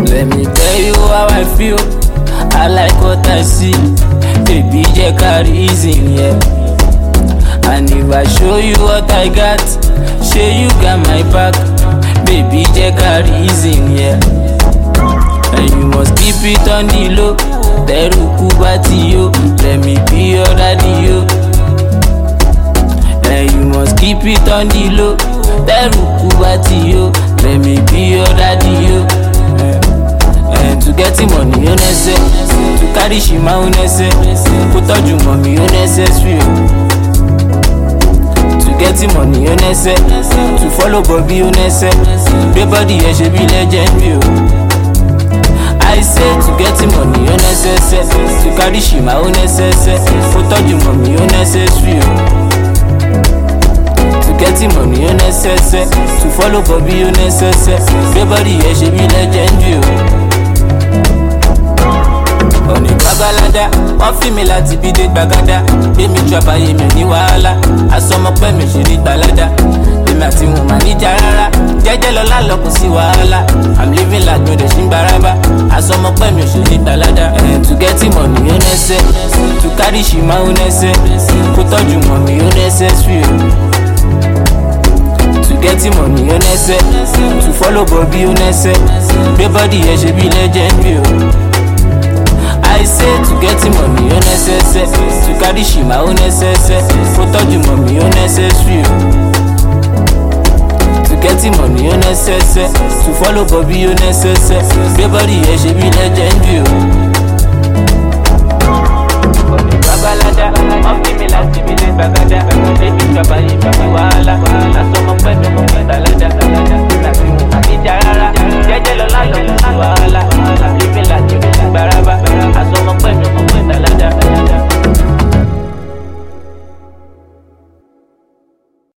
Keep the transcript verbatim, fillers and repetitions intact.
Let me tell you how I feel. I like what I see. Baby, just carry reason, yeah. And if I show you what I got, show you got my back. Baby, just carry reason, yeah. And you must keep it on the low. Teruku bati yo, let me be your daddy yo. And you must keep it on the low. Teruku bati yo, let me be your daddy yo. And to get him money, you necessary. To carry shima, you necessary. Put on your mommy, you necessary. To get him money, you necessary. To follow Bobby, you necessary. Everybody here should be legend, yo. I say to get him money, you necessary. To carry shima, you necessary. Put on your mommy, you necessary. To get him money, you necessary. To follow Bobby, you necessary. Everybody here should be legend, yo. On est babalada, on fait mes lati bide bagada. Et mi trap aye mi ni wahala. Asomo pe mi shiri balada. Et mi ati mo mani jarara. Jeje lola loko si wahala. I'm living like no de shimbaraba. Asomo pe mi shiri balada. And to get him money you necessary. To carry shima you necessary. Put on you mommy you necessary. To get him money you necessary. To follow Bobby you necessary. Everybody here should be legend yo. I say to get him money, you necessary. To carry shima, you necessary. Put on your mommy, you necessary. To get him money, you necessary. To follow Bobby, you necessary. Everybody here should be legend, you.